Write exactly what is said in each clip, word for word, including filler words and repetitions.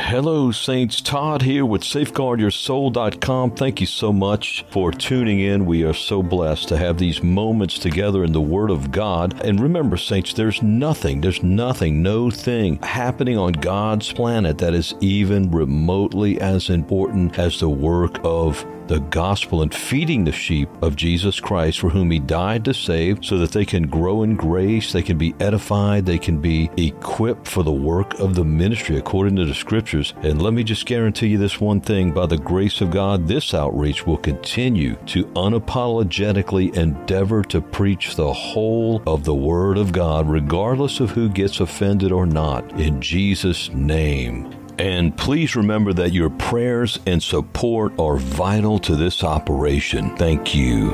Hello, Saints. Todd here with Safeguard Your Soul dot com. Thank you so much for tuning in. We are so blessed to have these moments together in the Word of God. And remember, Saints, there's nothing, there's nothing, no thing happening on God's planet that is even remotely as important as the work of the gospel and feeding the sheep of Jesus Christ, for whom He died to save, so that they can grow in grace, they can be edified, they can be equipped for the work of the ministry according to the Scriptures. And let me just guarantee you this one thing: by the grace of God, this outreach will continue to unapologetically endeavor to preach the whole of the Word of God, regardless of who gets offended or not, in Jesus' name. And please remember that your prayers and support are vital to this operation. Thank you.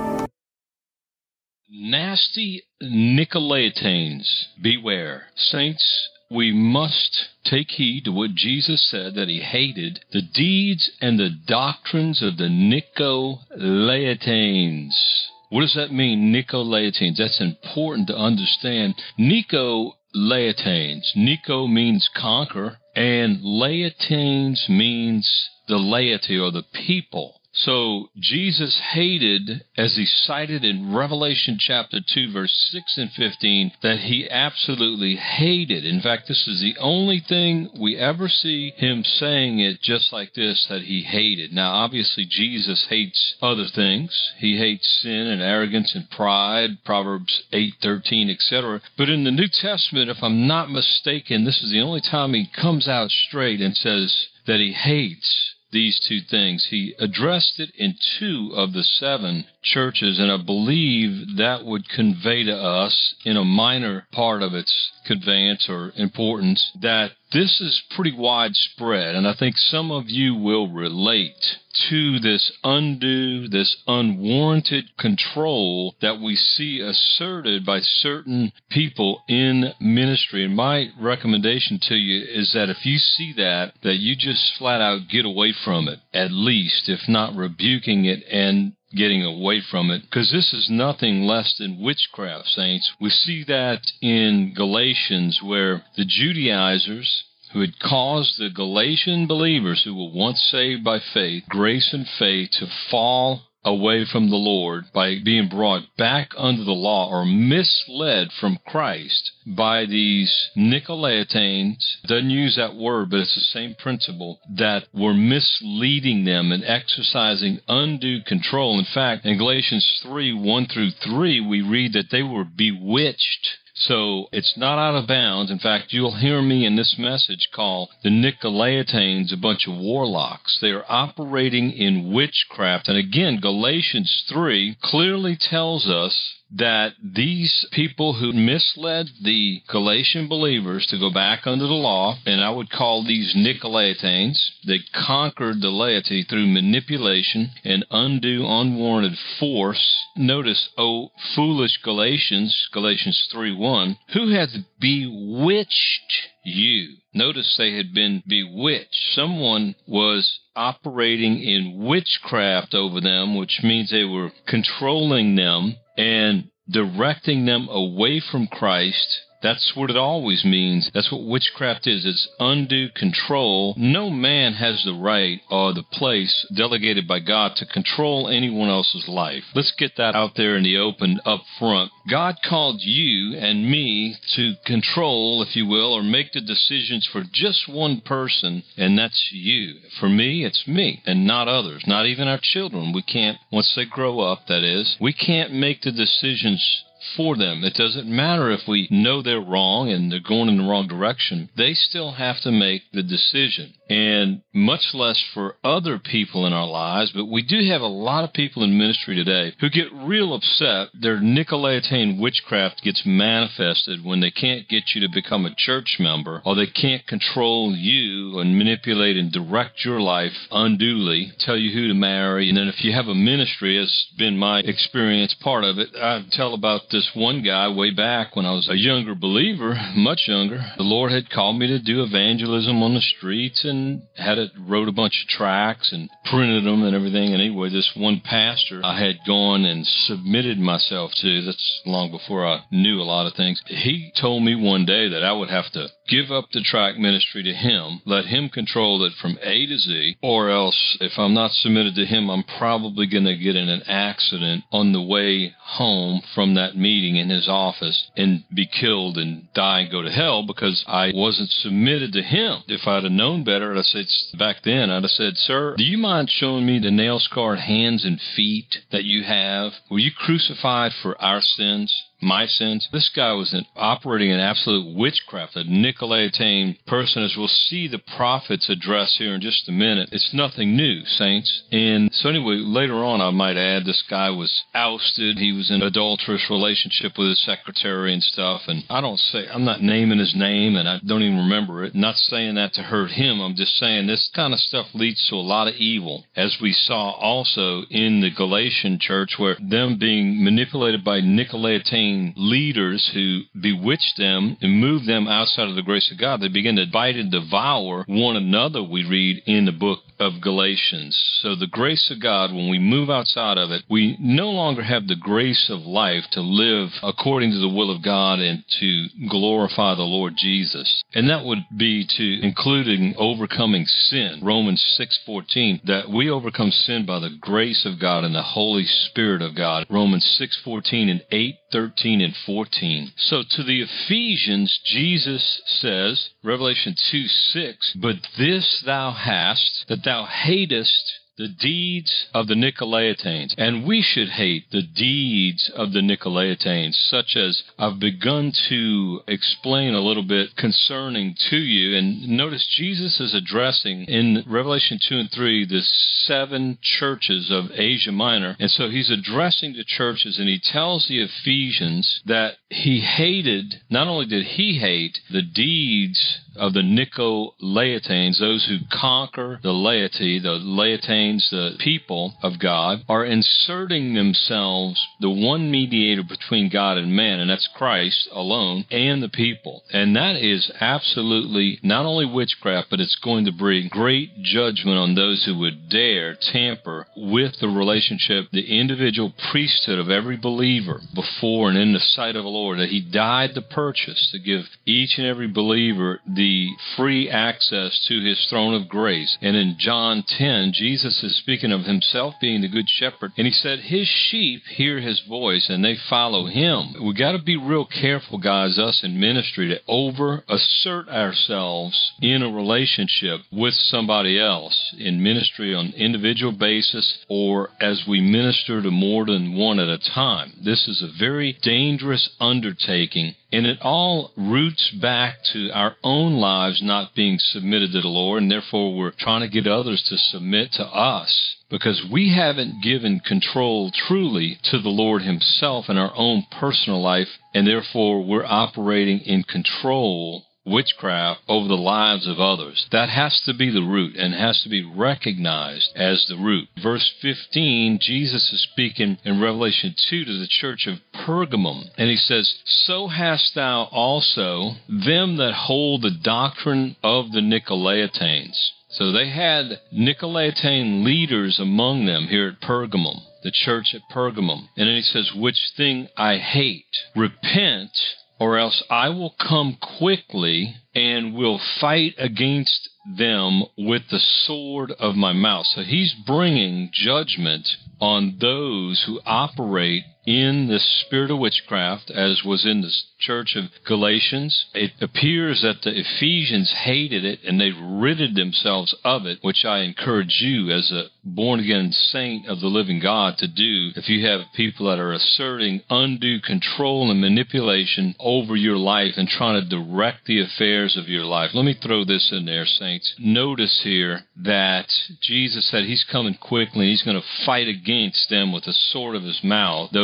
Nasty Nicolaitans, beware. Saints, we must take heed to what Jesus said, that He hated the deeds and the doctrines of the Nicolaitans. What does that mean, Nicolaitans? That's important to understand. Nicolaitans. Nico means conquer, and Laitanes means the laity or the people. So Jesus hated, as He cited in Revelation chapter two, verse six and fifteen, that He absolutely hated. In fact, this is the only thing we ever see Him saying it just like this, that He hated. Now, obviously, Jesus hates other things. He hates sin and arrogance and pride, Proverbs eight thirteen, et cetera. But in the New Testament, if I'm not mistaken, this is the only time He comes out straight and says that He hates these two things. He addressed it in two of the seven churches, and I believe that would convey to us, in a minor part of its conveyance or importance, that this is pretty widespread, and I think some of you will relate to this undue, this unwarranted control that we see asserted by certain people in ministry. And my recommendation to you is that if you see that, that you just flat out get away from it, at least, if not rebuking it and getting away from it, because this is nothing less than witchcraft, saints. We see that in Galatians, where the Judaizers, who had caused the Galatian believers, who were once saved by faith, grace and faith, to fall away from the Lord by being brought back under the law or misled from Christ by these Nicolaitans. Doesn't use that word, but it's the same principle, that were misleading them and exercising undue control. In fact, in Galatians three, one through three, we read that they were bewitched. So it's not out of bounds. In fact, you'll hear me in this message call the Nicolaitans a bunch of warlocks. They are operating in witchcraft. And again, Galatians three clearly tells us that these people who misled the Galatian believers to go back under the law, and I would call these Nicolaitans, they conquered the laity through manipulation and undue, unwarranted force. Notice, O foolish Galatians, Galatians three one, who hath bewitched you? Notice they had been bewitched. Someone was operating in witchcraft over them, which means they were controlling them and directing them away from Christ. That's what it always means. That's what witchcraft is. It's undue control. No man has the right or the place delegated by God to control anyone else's life. Let's get that out there in the open up front. God called you and me to control, if you will, or make the decisions for just one person, and that's you. For me, it's me and not others, not even our children. We can't, once they grow up, that is, we can't make the decisions for them. It doesn't matter if we know they're wrong and they're going in the wrong direction. They still have to make the decision. And much less for other people in our lives, but we do have a lot of people in ministry today who get real upset. Their Nicolaitan witchcraft gets manifested when they can't get you to become a church member, or they can't control you and manipulate and direct your life unduly, tell you who to marry. And then if you have a ministry, as has been my experience, part of it, I tell about this one guy way back when I was a younger believer, much younger. The Lord had called me to do evangelism on the streets and had it, wrote a bunch of tracts and printed them and everything. And anyway, this one pastor I had gone and submitted myself to, that's long before I knew a lot of things. He told me one day that I would have to give up the tract ministry to him, let him control it from A to Z, or else if I'm not submitted to him, I'm probably going to get in an accident on the way home from that meeting in his office and be killed and die and go to hell because I wasn't submitted to him. If I'd have known better, I'd have said, back then, I'd have said, sir, do you mind showing me the nail-scarred hands and feet that you have? Were you crucified for our sins? My sins? This guy was an, operating in absolute witchcraft, a Nicolaitan person, as we'll see the prophet's address here in just a minute. It's nothing new, saints. And so anyway, later on, I might add, this guy was ousted. He was in an adulterous relationship with his secretary and stuff. And I don't say, I'm not naming his name, and I don't even remember it. I'm not saying that to hurt him. I'm just saying this kind of stuff leads to a lot of evil, as we saw also in the Galatian church, where them being manipulated by Nicolaitan leaders who bewitched them and moved them outside of the grace of God. They began to bite and devour one another, we read in the book of Galatians. So the grace of God, when we move outside of it, we no longer have the grace of life to live according to the will of God and to glorify the Lord Jesus. And that would be to including overcoming sin. Romans six fourteen, that we overcome sin by the grace of God and the Holy Spirit of God. Romans six fourteen and eight thirteen and fourteen. So to the Ephesians, Jesus says, Revelation two six, but this thou hast, that thou hatest the deeds of the Nicolaitanes. And we should hate the deeds of the Nicolaitanes, such as I've begun to explain a little bit concerning to you. And notice Jesus is addressing in Revelation two and three the seven churches of Asia Minor. And so he's addressing the churches, and he tells the Ephesians that he hated, not only did he hate the deeds of the Nicolaitanes, those who conquer the laity, the laitanes, the people of God, are inserting themselves, the one mediator between God and man, and that's Christ alone, and the people. And that is absolutely not only witchcraft, but it's going to bring great judgment on those who would dare tamper with the relationship, the individual priesthood of every believer before and in the sight of the Lord, that he died to purchase, to give each and every believer the the free access to his throne of grace. And in John ten, Jesus is speaking of himself being the good shepherd, and he said his sheep hear his voice and they follow him. We got to be real careful, guys, us in ministry, to over assert ourselves in a relationship with somebody else in ministry on an individual basis, or as we minister to more than one at a time. This is a very dangerous undertaking, and it all roots back to our own lives not being submitted to the Lord, and therefore we're trying to get others to submit to us, because we haven't given control truly to the Lord himself in our own personal life, and therefore we're operating in control, witchcraft, over the lives of others. That has to be the root and has to be recognized as the root. Verse fifteen, Jesus is speaking in Revelation two to the church of Pergamum, and he says, so hast thou also them that hold the doctrine of the Nicolaitanes. So they had Nicolaitan leaders among them here at Pergamum, the church at Pergamum. And then he says, which thing I hate. Repent, or else I will come quickly and will fight against them with the sword of my mouth. So he's bringing judgment on those who operate in the spirit of witchcraft, as was in the church of Galatians. It appears that the Ephesians hated it and they ridded themselves of it, which I encourage you as a born-again saint of the living God to do if you have people that are asserting undue control and manipulation over your life and trying to direct the affairs of your life. Let me throw this in there, saints. Notice here that Jesus said he's coming quickly and he's going to fight against them with the sword of his mouth, those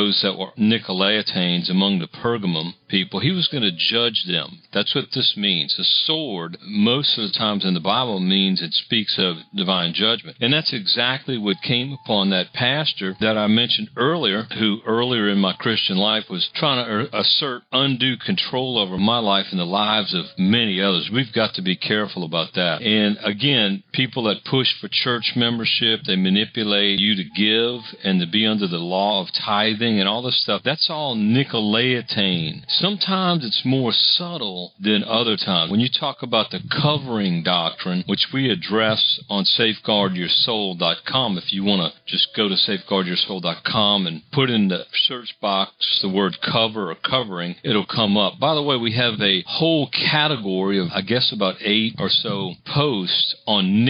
those that were Nicolaitanes among the Pergamum people. He was going to judge them. That's what this means. The sword, most of the times in the Bible, means it speaks of divine judgment. And that's exactly what came upon that pastor that I mentioned earlier, who earlier in my Christian life was trying to assert undue control over my life and the lives of many others. We've got to be careful about that. And again, people that push for church membership, they manipulate you to give and to be under the law of tithing and all this stuff. That's all Nicolaitan. Sometimes it's more subtle than other times. When you talk about the covering doctrine, which we address on safeguard your soul dot com, if you want to just go to safeguard your soul dot com and put in the search box the word cover or covering, it'll come up. By the way, we have a whole category of, I guess, about eight or so posts on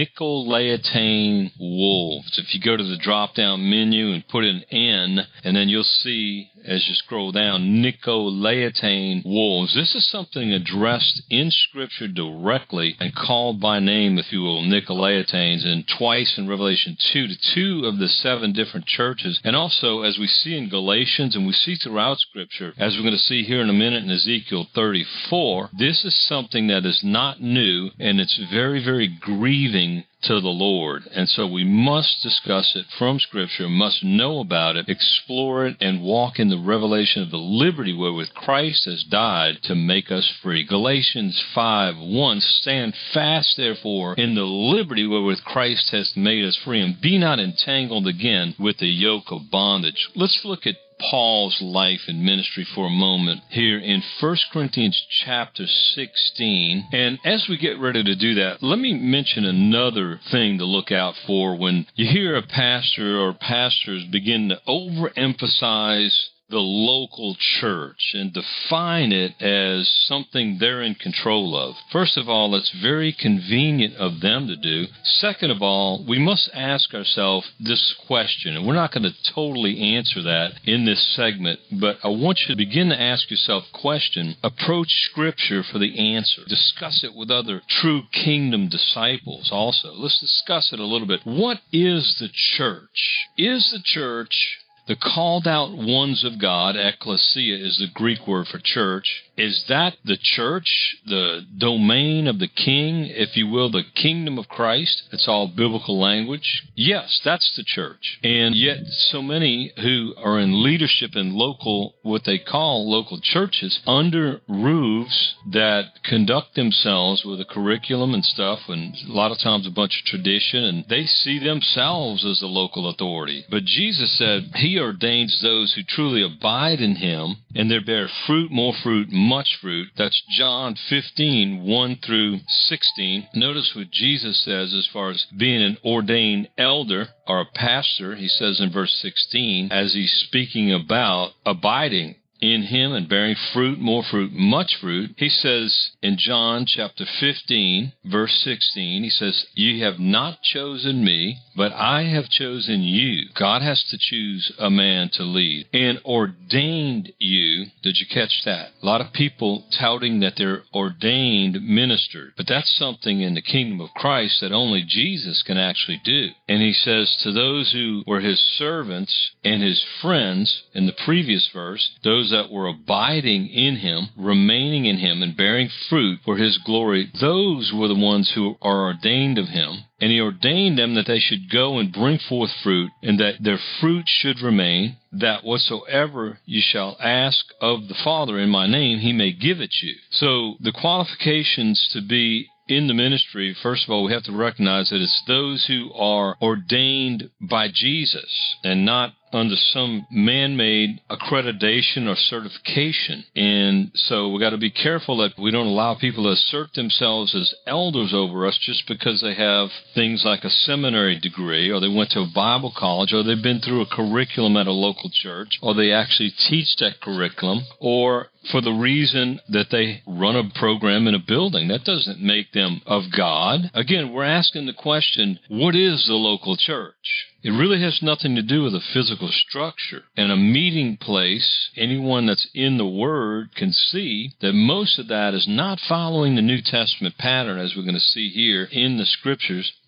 Nicolaitan wolves. If you go to the drop-down menu and put in N, and then you'll see, as you scroll down, Nicolaitan wolves. This is something addressed in Scripture directly and called by name, if you will, Nicolaitans, and twice in Revelation two to two of the seven different churches. And also, as we see in Galatians and we see throughout Scripture, as we're going to see here in a minute in Ezekiel thirty-four, this is something that is not new, and it's very, very grieving to the Lord. And so we must discuss it from Scripture, must know about it, explore it, and walk in the revelation of the liberty wherewith Christ has died to make us free. Galatians five one, stand fast, therefore, in the liberty wherewith Christ has made us free, and be not entangled again with the yoke of bondage. Let's look at Paul's life and ministry for a moment here in First Corinthians chapter sixteen. And as we get ready to do that, let me mention another thing to look out for when you hear a pastor or pastors begin to overemphasize the local church and define it as something they're in control of. First of all, it's very convenient of them to do. Second of all, we must ask ourselves this question, and we're not going to totally answer that in this segment, but I want you to begin to ask yourself a question. Approach Scripture for the answer. Discuss it with other true kingdom disciples also. Let's discuss it a little bit. What is the church? Is the church the called out ones of God? Ecclesia is the Greek word for church. Is that the church, the domain of the king, if you will, the kingdom of Christ? It's all biblical language. Yes, that's the church. And yet so many who are in leadership in local, what they call local churches, under roofs that conduct themselves with a curriculum and stuff, and a lot of times a bunch of tradition, and they see themselves as the local authority. But Jesus said He ordains those who truly abide in Him, and they bear fruit, more fruit, much fruit. That's John fifteen, one through sixteen. Notice what Jesus says as far as being an ordained elder or a pastor. He says in verse sixteen, as He's speaking about abiding in Him and bearing fruit, more fruit, much fruit. He says in John chapter fifteen, verse sixteen, He says, "Ye have not chosen me, but I have chosen you." God has to choose a man to lead. "And ordained you." Did you catch that? A lot of people touting that they're ordained ministers, but that's something in the kingdom of Christ that only Jesus can actually do. And He says to those who were His servants and His friends, in the previous verse, those that were abiding in Him, remaining in Him, and bearing fruit for His glory, those were the ones who are ordained of Him. And He ordained them that they should go and bring forth fruit, and that their fruit should remain, that whatsoever you shall ask of the Father in my name, He may give it you. So the qualifications to be in the ministry, first of all, we have to recognize that it's those who are ordained by Jesus and not under some man-made accreditation or certification. And so we got to be careful that we don't allow people to assert themselves as elders over us just because they have things like a seminary degree, or they went to a Bible college, or they've been through a curriculum at a local church, or they actually teach that curriculum, or for the reason that they run a program in a building. That doesn't make them of God. Again, we're asking the question, what is the local church? It really has nothing to do with a physical structure. And a meeting place, anyone that's in the Word can see that most of that is not following the New Testament pattern, as we're going to see here in the Scriptures.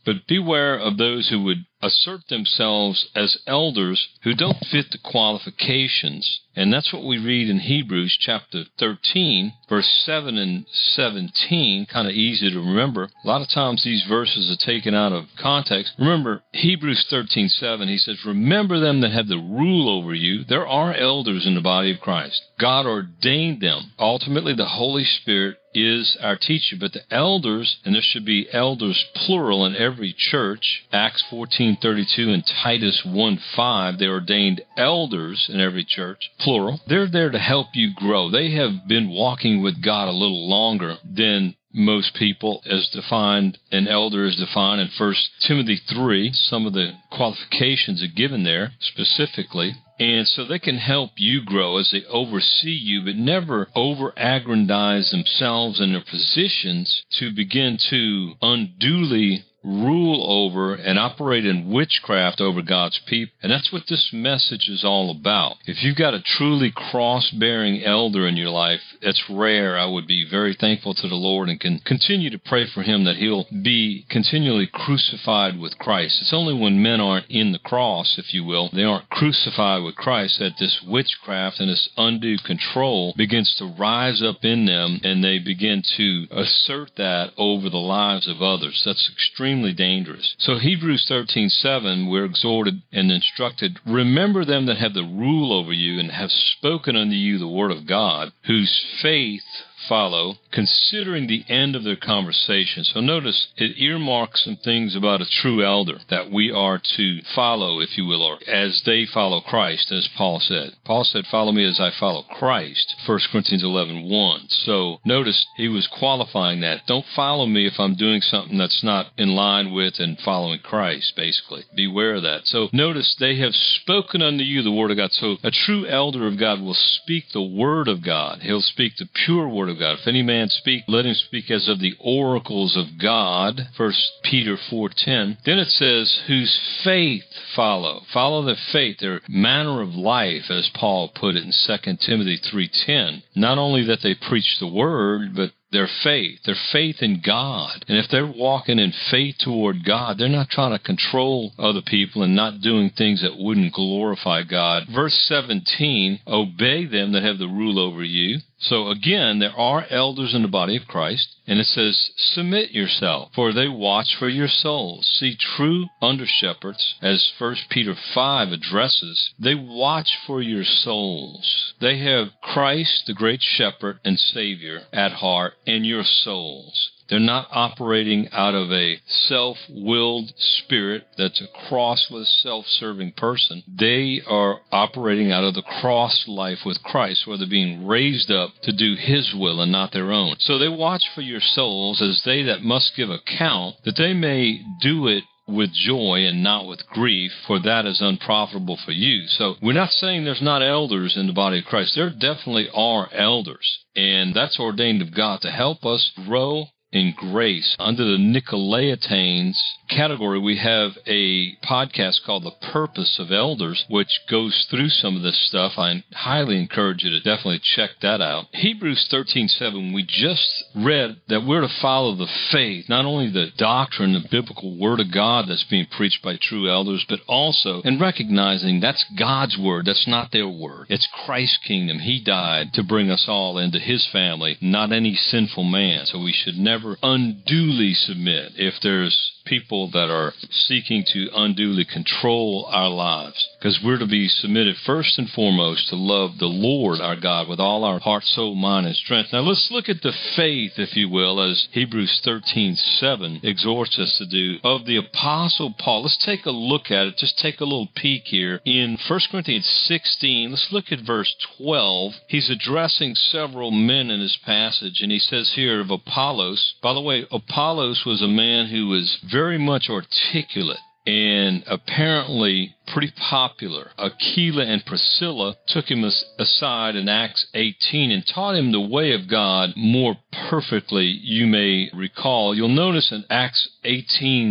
But beware of those who would assert themselves as elders who don't fit the qualifications. And that's what we read in Hebrews chapter thirteen, verse seven and seventeen, kind of easy to remember. A lot of times these verses are taken out of context. Remember, Hebrews thirteen seven, he says, remember them that have the rule over you. There are elders in the body of Christ. God ordained them. Ultimately, the Holy Spirit is our teacher, but the elders, and there should be elders plural in every church, Acts fourteen thirty-two and Titus one five, they ordained elders in every church, plural. They're there to help you grow. They have been walking with God a little longer than most people, as defined, an elder is defined in First Timothy three. Some of the qualifications are given there specifically. And so they can help you grow as they oversee you, but never over-aggrandize themselves and their positions to begin to unduly rule over and operate in witchcraft over God's people. And that's what this message is all about. If you've got a truly cross-bearing elder in your life, it's rare. I would be very thankful to the Lord and can continue to pray for him that he'll be continually crucified with Christ. It's only when men aren't in the cross, if you will, they aren't crucified with Christ, that this witchcraft and this undue control begins to rise up in them, and they begin to assert that over the lives of others. That's extremely dangerous. So Hebrews thirteen seven, we're exhorted and instructed, remember them that have the rule over you and have spoken unto you the word of God, whose faith follow, considering the end of their conversation. So notice it earmarks some things about a true elder that we are to follow, if you will, or as they follow Christ, as Paul said. Paul said, follow me as I follow Christ, First Corinthians eleven one. So notice he was qualifying that. Don't follow me if I'm doing something that's not in line with and following Christ, basically. Beware of that. So notice they have spoken unto you the word of God. So a true elder of God will speak the word of God. He'll speak the pure word of God. If any man speak, let him speak as of the oracles of God, First Peter four ten. Then it says, whose faith follow. Follow their faith, their manner of life, as Paul put it in Second Timothy three ten. Not only that they preach the word, but their faith, their faith in God. And if they're walking in faith toward God, they're not trying to control other people and not doing things that wouldn't glorify God. Verse seventeen, obey them that have the rule over you. So again, there are elders in the body of Christ, and it says, submit yourself, for they watch for your souls. See, true under-shepherds, as First Peter five addresses, they watch for your souls. They have Christ, the great shepherd and Savior, at heart, and your souls. They're not operating out of a self-willed spirit that's a crossless, self-serving person. They are operating out of the cross life with Christ, where they're being raised up to do His will and not their own. So they watch for your souls as they that must give account, that they may do it with joy and not with grief, for that is unprofitable for you. So we're not saying there's not elders in the body of Christ. There definitely are elders, and that's ordained of God to help us grow in grace. Under the Nicolaitanes category, we have a podcast called The Purpose of Elders, which goes through some of this stuff. I highly encourage you to definitely check that out. Hebrews thirteen seven, we just read that we're to follow the faith, not only the doctrine, the biblical word of God that's being preached by true elders, but also in recognizing that's God's word, that's not their word. It's Christ's kingdom. He died to bring us all into His family, not any sinful man. So we should never unduly submit if there's people that are seeking to unduly control our lives, because we're to be submitted first and foremost to love the Lord our God with all our heart, soul, mind, and strength. Now let's look at the faith, if you will, as Hebrews thirteen seven exhorts us to do, of the Apostle Paul. Let's take a look at it. Just take a little peek here. In First Corinthians sixteen, let's look at verse twelve. He's addressing several men in this passage, and he says here of Apollos. By the way, Apollos was a man who was very much articulate and apparently pretty popular. Aquila and Priscilla took him aside in Acts eighteen and taught him the way of God more perfectly, you may recall. You'll notice in Acts eighteen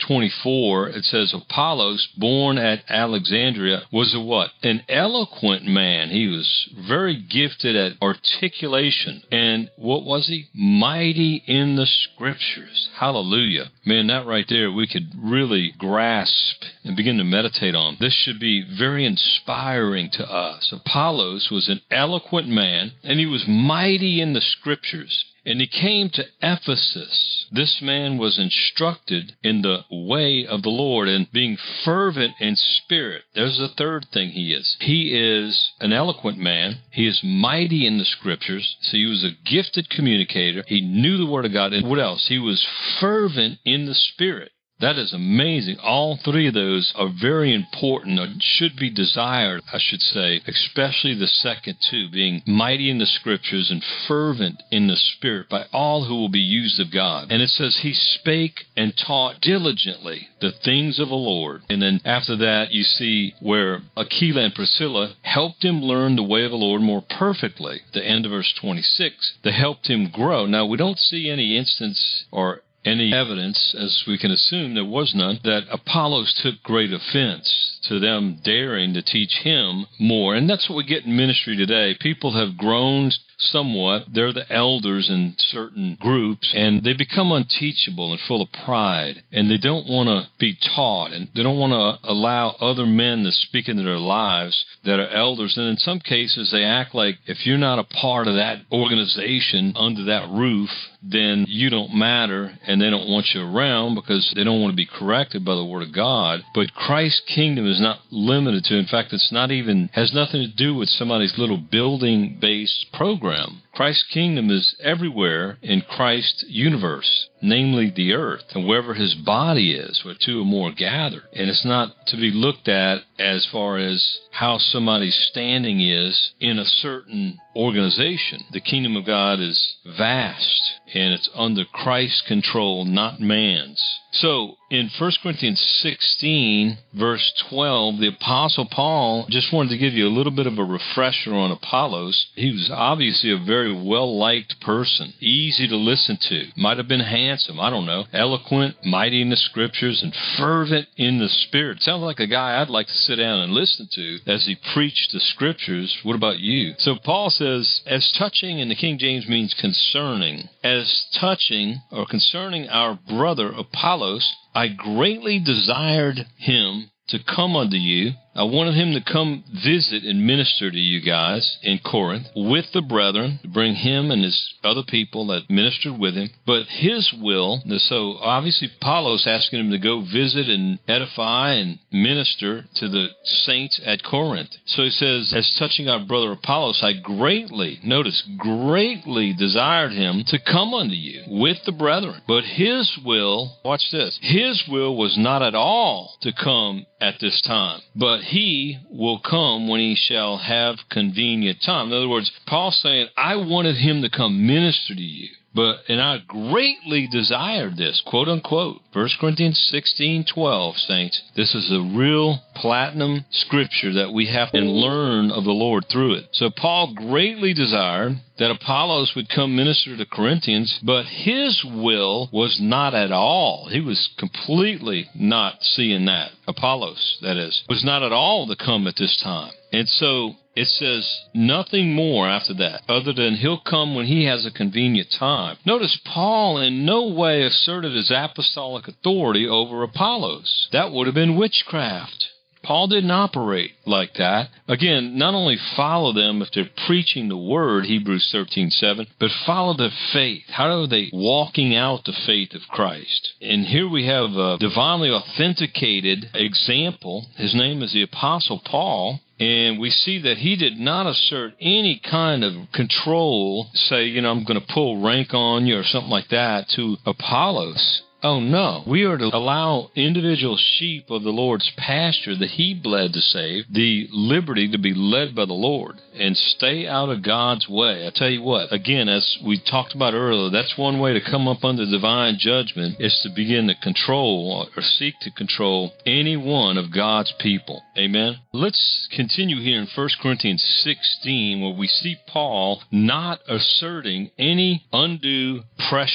twenty-four, it says, Apollos, born at Alexandria, was a what? An eloquent man. He was very gifted at articulation. And what was he? Mighty in the Scriptures. Hallelujah. Man, that right there we could really grasp and begin to meditate on. This should be very inspiring to us. Apollos was an eloquent man, and he was mighty in the Scriptures. And he came to Ephesus. This man was instructed in the way of the Lord and being fervent in spirit. There's the third thing he is. He is an eloquent man. He is mighty in the Scriptures. So he was a gifted communicator. He knew the Word of God. And what else? He was fervent in the Spirit. That is amazing. All three of those are very important, or should be desired, I should say, especially the second two, being mighty in the Scriptures and fervent in the Spirit by all who will be used of God. And it says he spake and taught diligently the things of the Lord. And then after that, you see where Aquila and Priscilla helped him learn the way of the Lord more perfectly. The end of verse twenty-six, they helped him grow. Now, we don't see any instance or any evidence, as we can assume there was none, that Apollos took great offense to them daring to teach him more. And that's what we get in ministry today. People have grown somewhat. They're the elders in certain groups, and they become unteachable and full of pride, and they don't want to be taught, and they don't want to allow other men to speak into their lives that are elders. And in some cases, they act like if you're not a part of that organization under that roof, then you don't matter, and they don't want you around because they don't want to be corrected by the Word of God. But Christ's kingdom is not limited to, in fact, it's not even, has nothing to do with somebody's little building-based program. Christ's kingdom is everywhere in Christ's universe, namely the earth, and wherever his body is, where two or more gather. And it's not to be looked at as far as how somebody's standing is in a certain organization. The kingdom of God is vast, and it's under Christ's control, not man's. So, in First Corinthians sixteen, verse twelve, the Apostle Paul just wanted to give you a little bit of a refresher on Apollos. He was obviously a very well-liked person, easy to listen to, might have been handsome, I don't know, eloquent, mighty in the Scriptures, and fervent in the Spirit. Sounds like a guy I'd like to sit down and listen to as he preached the Scriptures. What about you? So Paul says, as touching, and the King James means concerning, as touching or concerning our brother Apollos, I greatly desired him to come unto you. I wanted him to come visit and minister to you guys in Corinth with the brethren, to bring him and his other people that ministered with him. But his will, so obviously Apollos asking him to go visit and edify and minister to the saints at Corinth. So he says, as touching our brother Apollos, I greatly, notice, greatly desired him to come unto you with the brethren. But his will, watch this, his will was not at all to come at this time, but he will come when he shall have convenient time. In other words, Paul's saying, I wanted him to come minister to you, but and I greatly desired this, quote unquote. First Corinthians sixteen twelve, saints. This is a real platinum scripture that we have to learn of the Lord through it. So Paul greatly desired that Apollos would come minister to Corinthians, but his will was not at all. He was completely not seeing that. Apollos, that is, was not at all to come at this time. And so it says nothing more after that, other than he'll come when he has a convenient time. Notice Paul in no way asserted his apostolic authority over Apollos. That would have been witchcraft. Paul didn't operate like that. Again, not only follow them if they're preaching the word, Hebrews thirteen seven, but follow the faith. How are they walking out the faith of Christ? And here we have a divinely authenticated example. His name is the Apostle Paul. And we see that he did not assert any kind of control, say, you know, I'm going to pull rank on you or something like that to Apollos. Oh, no. We are to allow individual sheep of the Lord's pasture that he bled to save the liberty to be led by the Lord and stay out of God's way. I tell you what, again, as we talked about earlier, that's one way to come up under divine judgment is to begin to control or seek to control any one of God's people. Amen? Let's continue here in First Corinthians sixteen where we see Paul not asserting any undue pressure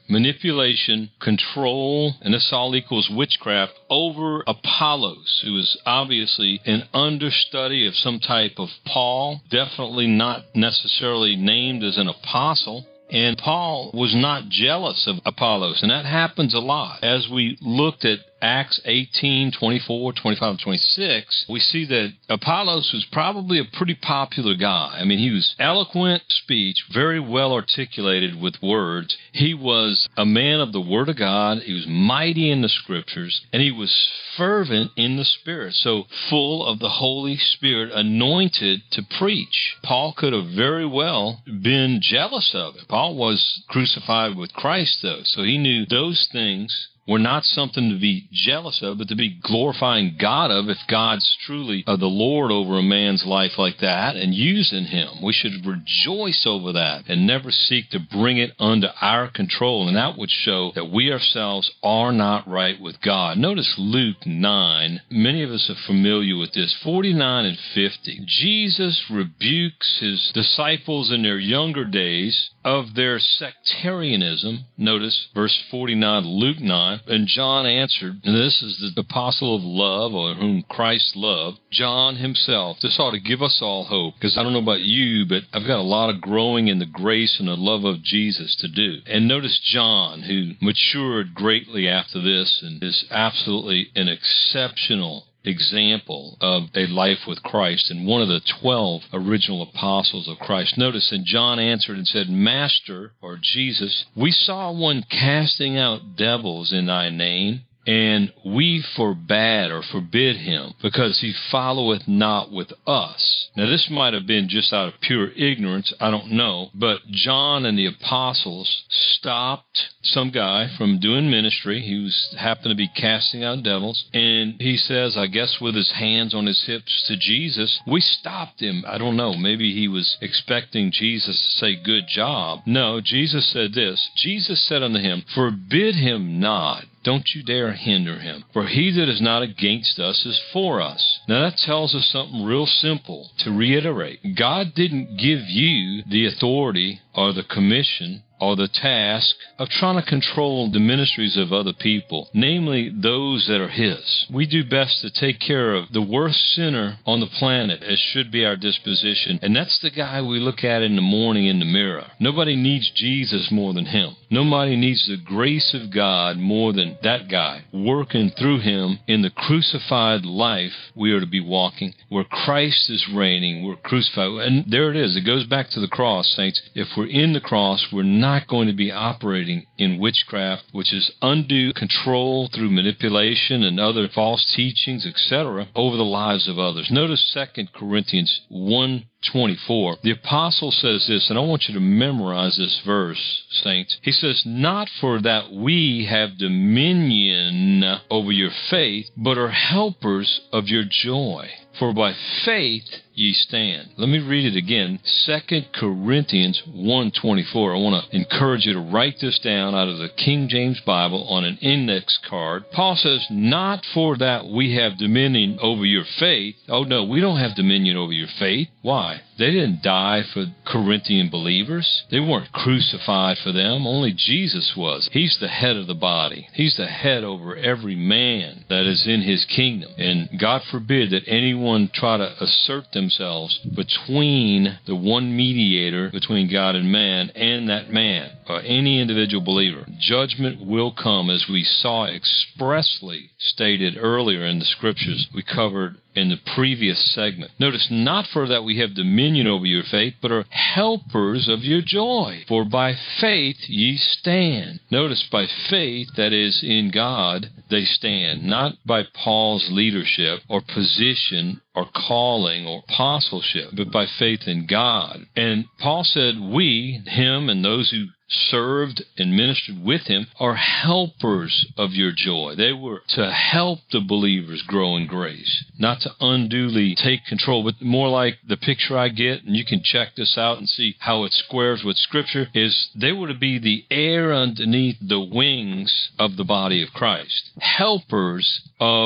manipulation, control, and this all equals witchcraft over Apollos, who was obviously an understudy of some type of Paul, definitely not necessarily named as an apostle. And Paul was not jealous of Apollos, and that happens a lot. As we looked at Acts eighteen, twenty-four, twenty-five, twenty-six, we see that Apollos was probably a pretty popular guy. I mean, he was eloquent speech, very well articulated with words. He was a man of the Word of God. He was mighty in the Scriptures, and he was fervent in the Spirit, so full of the Holy Spirit, anointed to preach. Paul could have very well been jealous of it. Paul was crucified with Christ, though, so he knew those things were not something to be jealous of, but to be glorifying God of if God's truly uh, the Lord over a man's life like that and using him. We should rejoice over that and never seek to bring it under our control, and that would show that we ourselves are not right with God. Notice Luke nine. Many of us are familiar with this, forty-nine and fifty. Jesus rebukes his disciples in their younger days of their sectarianism. Notice verse forty-nine, Luke nine. And John answered, and this is the apostle of love, or whom Christ loved, John himself. This ought to give us all hope, because I don't know about you, but I've got a lot of growing in the grace and the love of Jesus to do. And notice John, who matured greatly after this and is absolutely an exceptional example of a life with Christ and one of the twelve original apostles of Christ. Notice, and John answered and said, Master, or Jesus, we saw one casting out devils in thy name, and we forbade or forbid him, because he followeth not with us. Now, this might have been just out of pure ignorance, I don't know, but John and the apostles stopped some guy from doing ministry. He was happened to be casting out devils, and he says, I guess with his hands on his hips to Jesus, we stopped him. I don't know, maybe he was expecting Jesus to say, good job. No, Jesus said this. Jesus said unto him, forbid him not. Don't you dare hinder him, for he that is not against us is for us. Now that tells us something real simple to reiterate. God didn't give you the authority or the commission or the task of trying to control the ministries of other people, namely those that are his. We do best to take care of the worst sinner on the planet, as should be our disposition, and that's the guy we look at in the morning in the mirror. Nobody needs Jesus more than him. Nobody needs the grace of God more than that guy, working through him in the crucified life we are to be walking, where Christ is reigning, we're crucified. And there it is. It goes back to the cross, saints. If we're in the cross, we're not going to be operating in witchcraft, which is undue control through manipulation and other false teachings, et cetera, over the lives of others. Notice Second Corinthians one twenty-four. The apostle says this, and I want you to memorize this verse, saints. He says, not for that we have dominion over your faith, but are helpers of your joy. For by faith ye stand. Let me read it again. Second Corinthians one twenty-four. I want to encourage you to write this down out of the King James Bible on an index card. Paul says, not for that we have dominion over your faith. Oh, no, we don't have dominion over your faith. Why? They didn't die for Corinthian believers. They weren't crucified for them. Only Jesus was. He's the head of the body. He's the head over every man that is in his kingdom. And God forbid that anyone try to assert themselves between the one mediator between God and man and that man, or any individual believer. Judgment will come, as we saw expressly stated earlier in the scriptures we covered in the previous segment. Notice, not for that we have dominion over your faith, but are helpers of your joy. For by faith ye stand. Notice, by faith, that is, in God, they stand. Not by Paul's leadership or position or calling or apostleship, but by faith in God. And Paul said, we, him, and those who served and ministered with him are helpers of your joy. They were to help the believers grow in grace, not to unduly take control, but more like the picture I get, and you can check this out and see how it squares with Scripture, is they were to be the air underneath the wings of the body of Christ, helpers of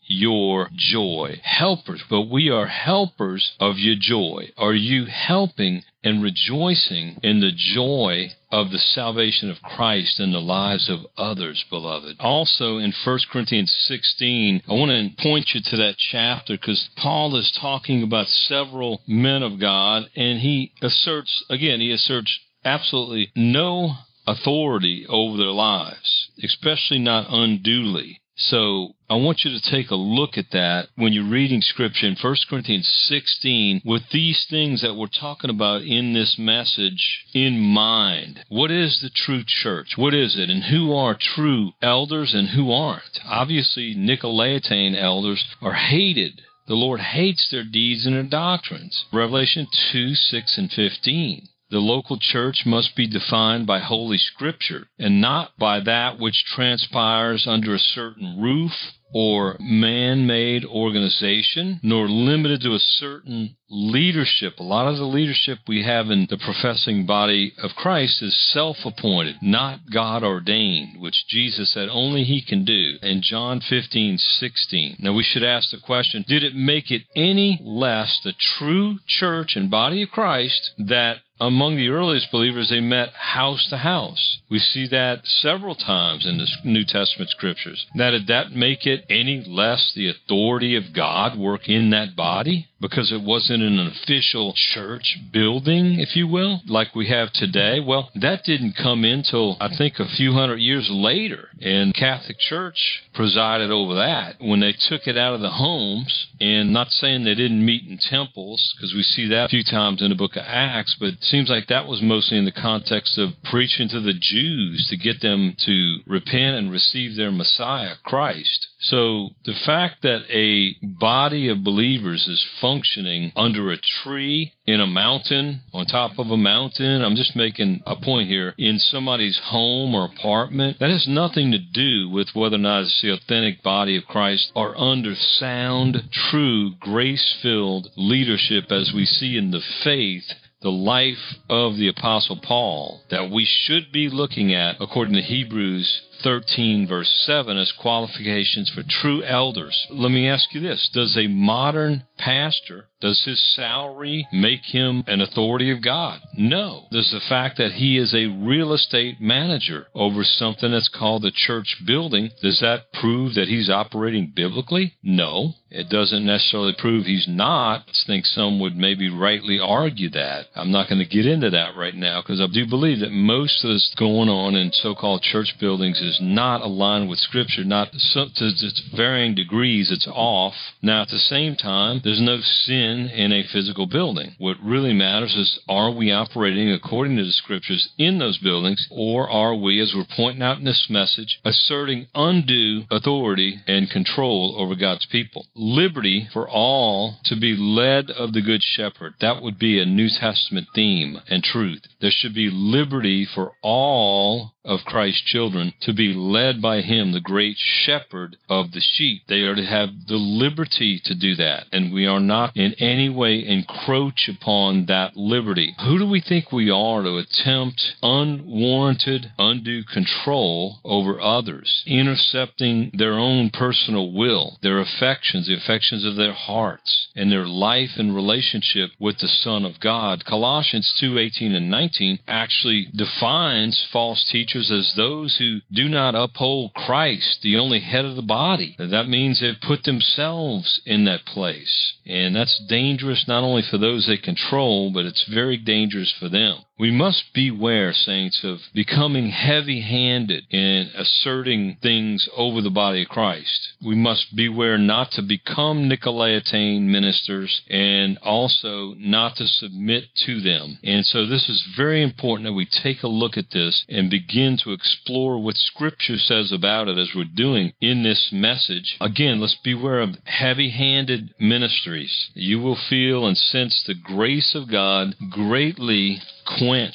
your joy. Helpers, but we are helpers of your joy. Are you helping and rejoicing in the joy of the salvation of Christ in the lives of others, beloved? Also in First Corinthians sixteen, I want to point you to that chapter because Paul is talking about several men of God, and he asserts, again, he asserts absolutely no authority over their lives, especially not unduly. So I want you to take a look at that when you're reading Scripture in First Corinthians sixteen with these things that we're talking about in this message in mind. What is the true church? What is it? And who are true elders and who aren't? Obviously, Nicolaitan elders are hated. The Lord hates their deeds and their doctrines. Revelation two, six, and fifteen. The local church must be defined by Holy Scripture and not by that which transpires under a certain roof or man-made organization, nor limited to a certain leadership. A lot of the leadership we have in the professing body of Christ is self-appointed, not God-ordained, which Jesus said only He can do in John fifteen, sixteen. Now we should ask the question, did it make it any less the true church and body of Christ that among the earliest believers, they met house to house? We see that several times in the New Testament Scriptures. Now, did that make it any less the authority of God work in that body? Because it wasn't in an official church building, if you will, like we have today? Well, that didn't come in till, I think, a few hundred years later. And Catholic Church presided over that when they took it out of the homes. And not saying they didn't meet in temples, because we see that a few times in the book of Acts, but it seems like that was mostly in the context of preaching to the Jews to get them to repent and receive their Messiah, Christ. So the fact that a body of believers is functioning under a tree, in a mountain, on top of a mountain, I'm just making a point here, in somebody's home or apartment, that has nothing to do with whether or not it's the authentic body of Christ or under sound, true, grace-filled leadership as we see in the faith, the life of the Apostle Paul, that we should be looking at, according to Hebrews thirteen, verse seven, as qualifications for true elders. Let me ask you this. Does a modern pastor, does his salary make him an authority of God? No. Does the fact that he is a real estate manager over something that's called the church building, does that prove that he's operating biblically? No. It doesn't necessarily prove he's not. I think some would maybe rightly argue that. I'm not going to get into that right now because I do believe that most of this going on in so-called church buildings is not aligned with Scripture. Not to its varying degrees, it's off. Now, at the same time, there's no sin in a physical building. What really matters is, are we operating according to the Scriptures in those buildings, or are we, as we're pointing out in this message, asserting undue authority and control over God's people? Liberty for all to be led of the Good Shepherd. That would be a New Testament theme and truth. There should be liberty for all of Christ's children to be led by Him, the great shepherd of the sheep. They are to have the liberty to do that, and we are not in any way encroach upon that liberty. Who do we think we are to attempt unwarranted, undue control over others, intercepting their own personal will, their affections, the affections of their hearts, and their life and relationship with the Son of God? Colossians two, eighteen and nineteen actually defines false teachers as those who do not uphold Christ, the only head of the body. That means they've put themselves in that place. And that's dangerous not only for those they control, but it's very dangerous for them. We must beware, saints, of becoming heavy-handed in asserting things over the body of Christ. We must beware not to become Nicolaitan ministers and also not to submit to them. And so this is very important that we take a look at this and begin to explore what Scripture says about it as we're doing in this message. Again, let's beware of heavy-handed ministries. You will feel and sense the grace of God greatly quenched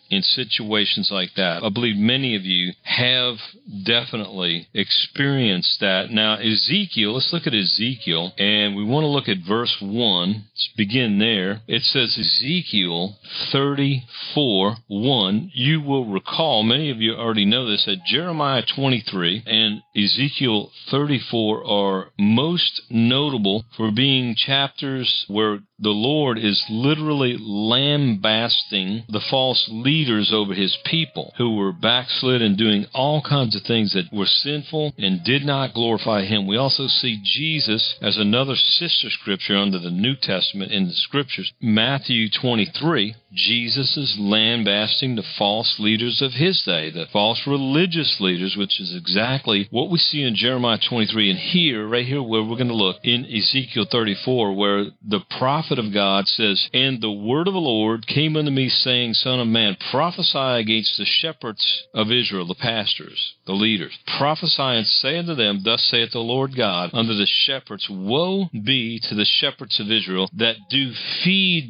in situations like that. I believe many of you have definitely experienced that. Now, Ezekiel, let's look at Ezekiel, and we want to look at verse one. Let's begin there. It says Ezekiel thirty-four one. You will recall, many of you already know this, that Jeremiah twenty-three and Ezekiel thirty-four are most notable for being chapters where the Lord is literally lambasting the false leaders over his people who were backslid and doing all kinds of things that were sinful and did not glorify him. We also see Jesus as another sister scripture under the New Testament in the scriptures. Matthew twenty-three, Jesus is lambasting the false leaders of his day, the false religious leaders, which is exactly what we see in Jeremiah twenty-three. And here, right here where we're going to look, in Ezekiel thirty-four, where the prophet of God says, "And the word of the Lord came unto me, saying, Son of man, prophesy against the shepherds of Israel," the pastors, the leaders. "Prophesy and say unto them, Thus saith the Lord God, unto the shepherds, Woe be to the shepherds of Israel that do feed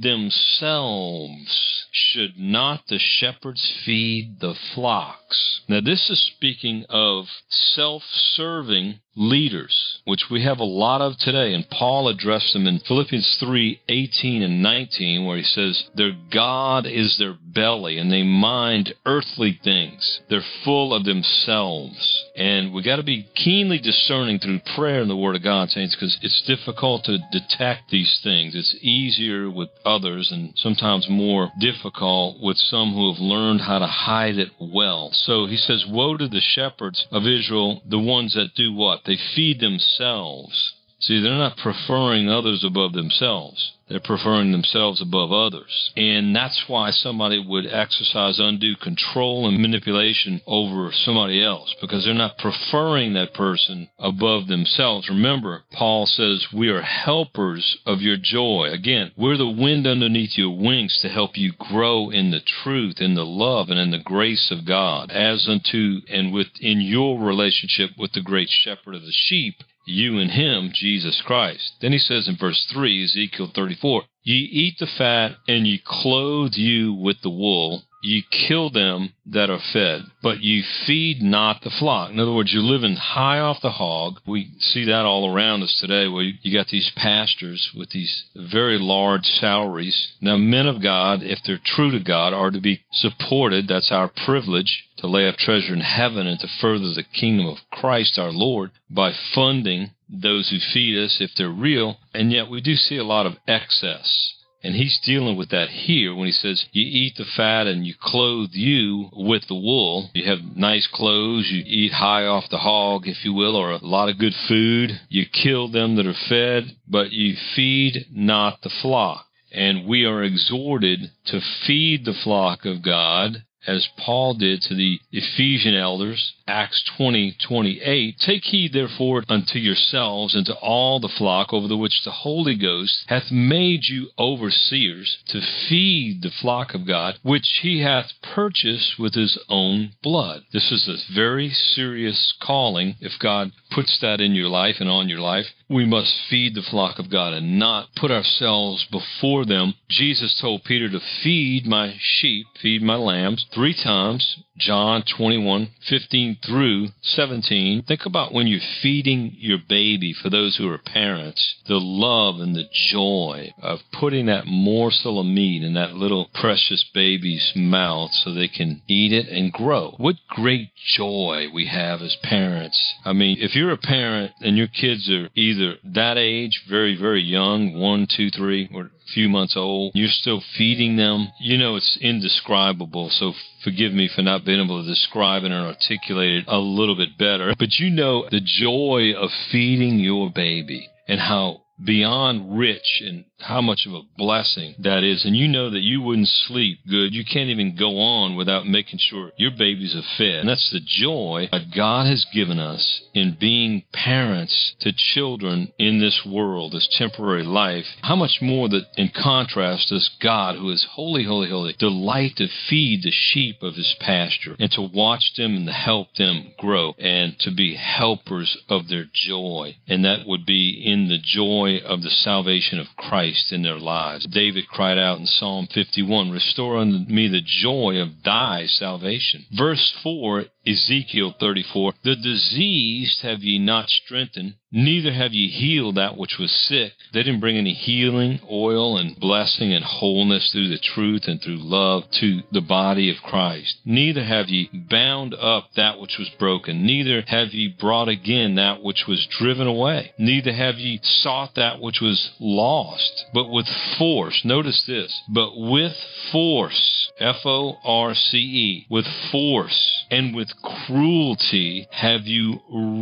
themselves. Should not the shepherds feed the flocks?" Now, this is speaking of self-serving leaders, which we have a lot of today. And Paul addressed them in Philippians three eighteen and nineteen, where he says, "Their God is their belly, and they mind earthly things. They're full of themselves." And we got to be keenly discerning through prayer and the Word of God, saints, because it's difficult to detect these things. It's easier with others and sometimes more difficult with some who have learned how to hide it well. So he says, "Woe to the shepherds of Israel, the ones that do what? They feed themselves." See, they're not preferring others above themselves. They're preferring themselves above others. And that's why somebody would exercise undue control and manipulation over somebody else, because they're not preferring that person above themselves. Remember, Paul says we are helpers of your joy. Again, we're the wind underneath your wings to help you grow in the truth, in the love, and in the grace of God, as unto and within your relationship with the great shepherd of the sheep, you and him, Jesus Christ. Then he says in verse three, Ezekiel thirty-four, "Ye eat the fat, and ye clothe you with the wool. Ye kill them that are fed, but ye feed not the flock." In other words, you're living high off the hog. We see that all around us today, where you got these pastors with these very large salaries. Now, men of God, if they're true to God, are to be supported. That's our privilege, to lay up treasure in heaven and to further the kingdom of Christ our Lord by funding those who feed us if they're real. And yet we do see a lot of excess. And he's dealing with that here when he says, "You eat the fat and you clothe you with the wool." You have nice clothes, you eat high off the hog, if you will, or a lot of good food. You kill them that are fed, but you feed not the flock. And we are exhorted to feed the flock of God, as Paul did to the Ephesian elders, Acts twenty twenty-eight. "Take heed, therefore, unto yourselves and to all the flock over the which the Holy Ghost hath made you overseers, to feed the flock of God, which he hath purchased with his own blood." This is a very serious calling. If God puts that in your life and on your life, we must feed the flock of God and not put ourselves before them. Jesus told Peter to feed my sheep, feed my lambs, three times. John twenty-one fifteen through seventeen. Think about when you're feeding your baby, for those who are parents, the love and the joy of putting that morsel of meat in that little precious baby's mouth so they can eat it and grow. What great joy we have as parents. I mean, if you're a parent and your kids are either that age, very, very young, one, two, three, or a few months old, you're still feeding them, you know it's indescribable. So forgive me for not being able to describe it and articulate it a little bit better. But you know the joy of feeding your baby and how beyond rich and how much of a blessing that is. And you know that you wouldn't sleep good. You can't even go on without making sure your babies are fed. And that's the joy that God has given us in being parents to children in this world, this temporary life. How much more that in contrast does God, who is holy, holy, holy, delight to feed the sheep of his pasture and to watch them and to help them grow and to be helpers of their joy. And that would be in the joy joy of the salvation of Christ in their lives. David cried out in Psalm fifty-one, restore unto me the joy of thy salvation. Verse four, Ezekiel thirty-four, the diseased have ye not strengthened, neither have ye healed that which was sick. They didn't bring any healing, oil, and blessing and wholeness through the truth and through love to the body of Christ. Neither have ye bound up that which was broken. Neither have ye brought again that which was driven away. Neither have ye sought that which was lost. But with force, notice this, but with force, F O R C E, with force and with cruelty have you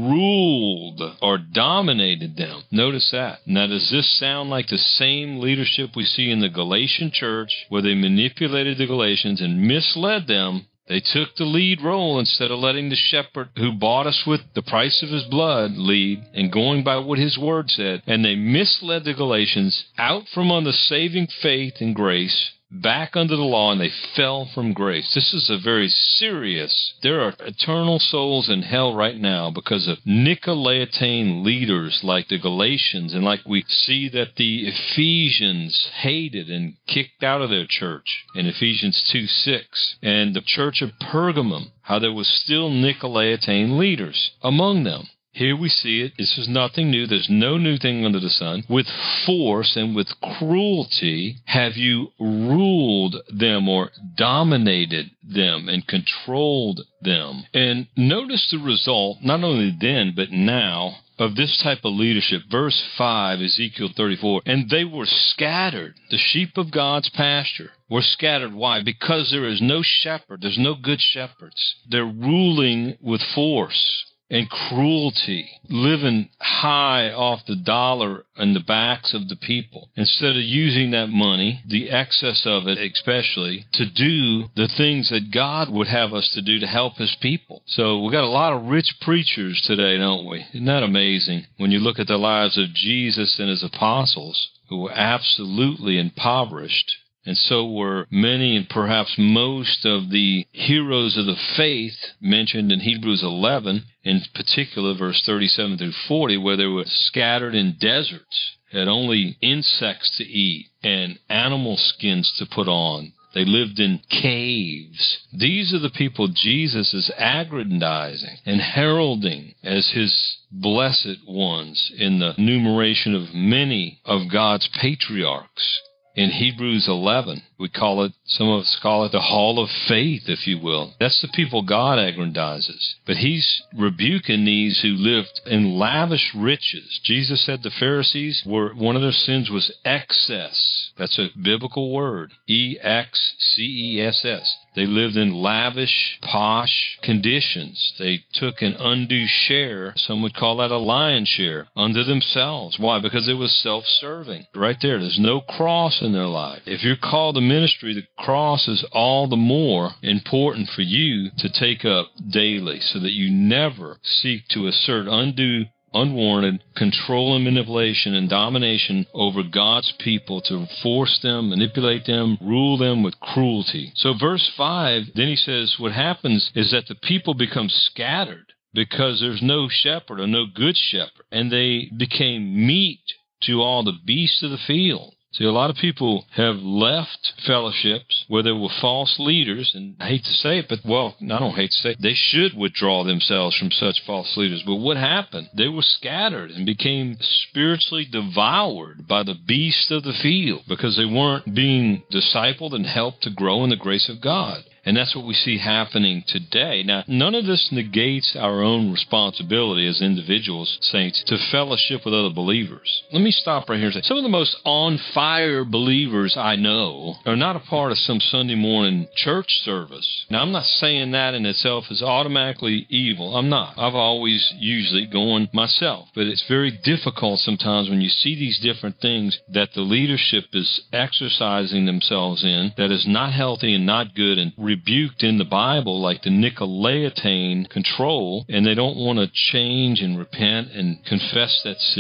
ruled or dominated them. Notice that. Now, does this sound like the same leadership we see in the Galatian church, where they manipulated the Galatians and misled them? They took the lead role instead of letting the shepherd who bought us with the price of his blood lead and going by what his word said. And they misled the Galatians out from under saving faith and grace, back under the law, and they fell from grace. This is a very serious. There are eternal souls in hell right now because of Nicolaitane leaders like the Galatians, and like we see that the Ephesians hated and kicked out of their church in Ephesians two six, and the church of Pergamum, how there was still Nicolaitane leaders among them. Here we see it. This is nothing new. There's no new thing under the sun. With force and with cruelty have you ruled them or dominated them and controlled them. And notice the result, not only then, but now, of this type of leadership. Verse five, Ezekiel thirty-four, and they were scattered. The sheep of God's pasture were scattered. Why? Because there is no shepherd. There's no good shepherds. They're ruling with force and cruelty, living high off the dollar and the backs of the people, instead of using that money, the excess of it especially, to do the things that God would have us to do to help his people. So we got a lot of rich preachers today, don't we? Isn't that amazing? When you look at the lives of Jesus and his apostles, who were absolutely impoverished, and so were many and perhaps most of the heroes of the faith mentioned in Hebrews eleven, in particular verse thirty-seven through forty, where they were scattered in deserts, had only insects to eat and animal skins to put on. They lived in caves. These are the people Jesus is aggrandizing and heralding as his blessed ones in the numeration of many of God's patriarchs. In Hebrews eleven, we call it, some of us call it the hall of faith, if you will. That's the people God aggrandizes. But he's rebuking these who lived in lavish riches. Jesus said the Pharisees were, one of their sins was excess. That's a biblical word, E X C E S S. They lived in lavish, posh conditions. They took an undue share, some would call that a lion's share, unto themselves. Why? Because it was self-serving. Right there, there's no cross in their life. If you're called to ministry, the cross is all the more important for you to take up daily, so that you never seek to assert undue, unwarranted control and manipulation and domination over God's people, to force them, manipulate them, rule them with cruelty. So verse five, then he says what happens is that the people become scattered because there's no shepherd or no good shepherd, and they became meat to all the beasts of the field. See, a lot of people have left fellowships where there were false leaders, and I hate to say it, but, well, I don't hate to say it, they should withdraw themselves from such false leaders. But what happened? They were scattered and became spiritually devoured by the beasts of the field because they weren't being discipled and helped to grow in the grace of God. And that's what we see happening today. Now, none of this negates our own responsibility as individuals, saints, to fellowship with other believers. Let me stop right here and say, some of the most on-fire believers I know are not a part of some Sunday morning church service. Now, I'm not saying that in itself is automatically evil. I'm not. I've always usually gone myself. But it's very difficult sometimes when you see these different things that the leadership is exercising themselves in that is not healthy and not good and rebuked in the Bible, like the Nicolaitane control, and they don't want to change and repent and confess that sin.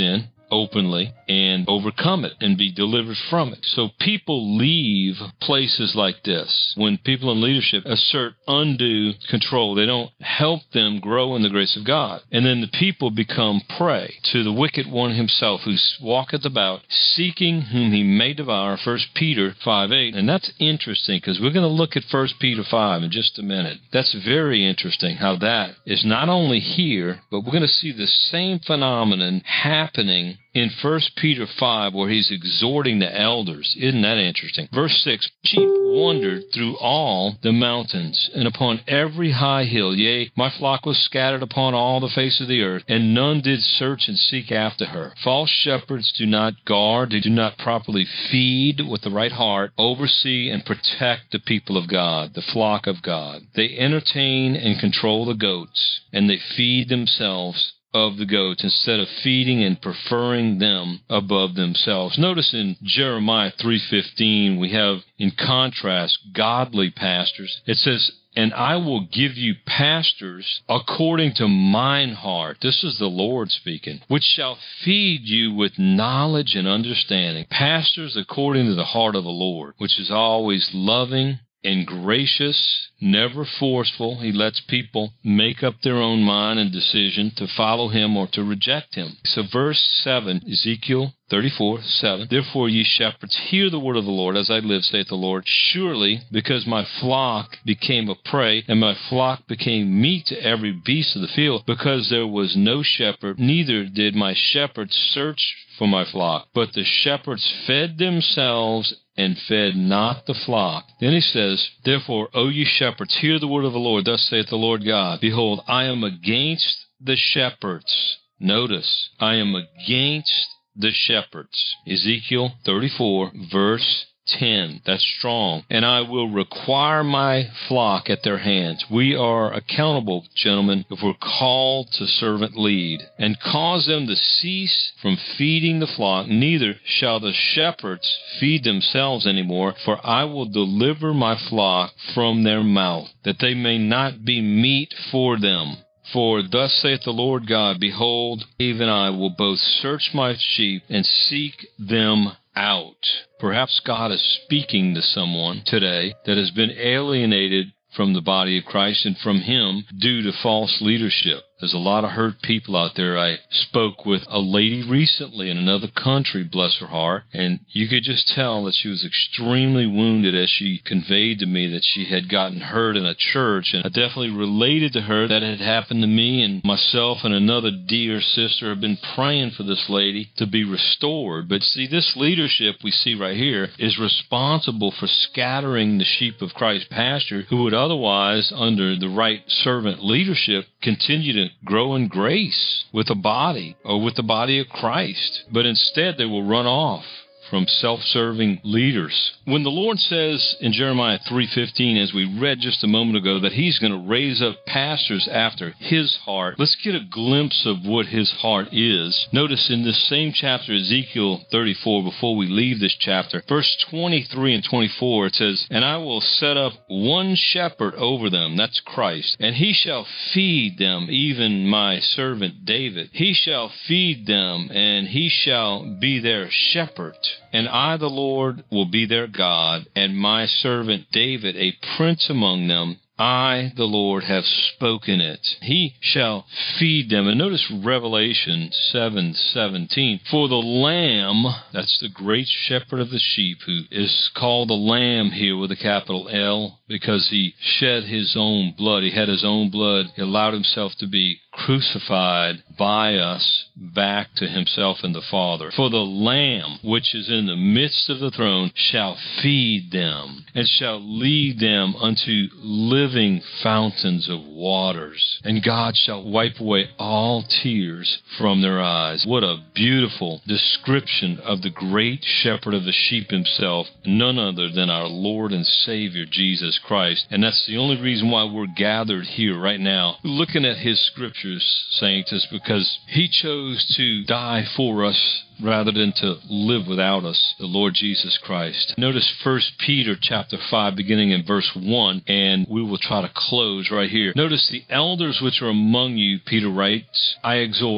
openly and overcome it and be delivered from it. So people leave places like this when people in leadership assert undue control. They don't help them grow in the grace of God. And then the people become prey to the wicked one himself, who walketh about seeking whom he may devour, First Peter five eight. And that's interesting, because we're going to look at First Peter five in just a minute. That's very interesting how that is not only here, but we're going to see the same phenomenon happening in First Peter five, where he's exhorting the elders. Isn't that interesting? Verse six, sheep wandered through all the mountains, and upon every high hill. Yea, my flock was scattered upon all the face of the earth, and none did search and seek after her. False shepherds do not guard, they do not properly feed with the right heart, oversee and protect the people of God, the flock of God. They entertain and control the goats, and they feed themselves of the goats instead of feeding and preferring them above themselves. Notice in Jeremiah three fifteen, we have in contrast godly pastors. It says, and I will give you pastors according to mine heart. This is the Lord speaking, which shall feed you with knowledge and understanding. Pastors according to the heart of the Lord, which is always loving and gracious, never forceful. He lets people make up their own mind and decision to follow him or to reject him. So verse seven, Ezekiel thirty-four seven, therefore ye shepherds, hear the word of the Lord, as I live, saith the Lord. Surely, because my flock became a prey, and my flock became meat to every beast of the field, because there was no shepherd, neither did my shepherds search for my flock, but the shepherds fed themselves and fed not the flock. Then he says, therefore, O ye shepherds, hear the word of the Lord. Thus saith the Lord God, behold, I am against the shepherds. Notice, I am against the shepherds. Ezekiel thirty-four, verse ten. That's strong. And I will require my flock at their hands. We are accountable, gentlemen, if we're called to servant lead, and cause them to cease from feeding the flock. Neither shall the shepherds feed themselves any more, for I will deliver my flock from their mouth, that they may not be meat for them. For thus saith the Lord God, behold, even I will both search my sheep and seek them out. Perhaps God is speaking to someone today that has been alienated from the body of Christ and from him due to false leadership. There's a lot of hurt people out there. I spoke with a lady recently in another country, bless her heart, and you could just tell that she was extremely wounded as she conveyed to me that she had gotten hurt in a church. And I definitely related to her that it had happened to me, and myself and another dear sister have been praying for this lady to be restored. But see, this leadership we see right here is responsible for scattering the sheep of Christ's pasture, who would otherwise, under the right servant leadership, continue to grow in grace with the body or with the body of Christ. But instead they will run off from self-serving leaders. When the Lord says in Jeremiah three fifteen, as we read just a moment ago, that he's going to raise up pastors after his heart, let's get a glimpse of what his heart is. Notice in this same chapter, Ezekiel thirty-four, before we leave this chapter, verse twenty-three and twenty-four, it says, and I will set up one shepherd over them, that's Christ, and he shall feed them, even my servant David. He shall feed them, and he shall be their shepherd. And I, the Lord, will be their God, and my servant David a prince among them. I, the Lord, have spoken it. He shall feed them. And notice Revelation seven seventeen. For the Lamb, that's the great shepherd of the sheep, who is called the Lamb here with a capital L, because he shed his own blood. He had his own blood. He allowed himself to be crucified by us back to himself and the Father. For the Lamb, which is in the midst of the throne, shall feed them, and shall lead them unto living fountains of waters. And God shall wipe away all tears from their eyes. What a beautiful description of the great shepherd of the sheep himself, none other than our Lord and Savior, Jesus Christ. And that's the only reason why we're gathered here right now, looking at his scriptures, saints, is because he chose to die for us rather than to live without us, the Lord Jesus Christ. Notice First Peter chapter five, beginning in verse one, and we will try to close right here. Notice the elders which are among you, Peter writes, I exhort,